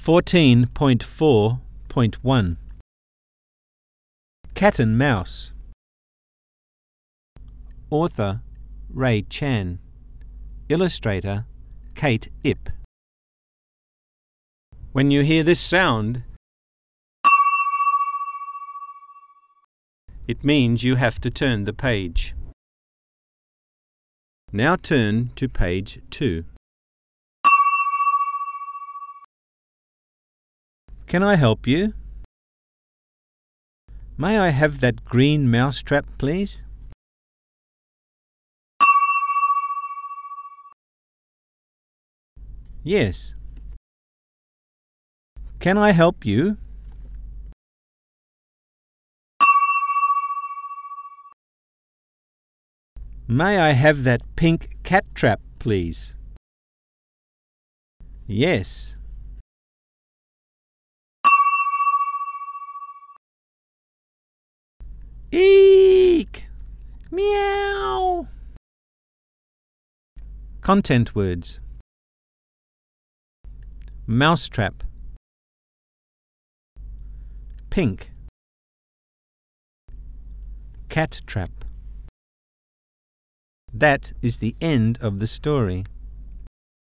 14.4.1 Cat and Mouse. Author Ray Chan. Illustrator Kate Ip. When you hear this sound, it means you have to turn the page. Now turn to page 2. Can I help you? May I have that green mousetrap, please? Yes. Can I help you? May I have that pink cat trap, please? Yes. Eek! Meow! Content words. Mousetrap. Pink. Cat trap. That is the end of the story.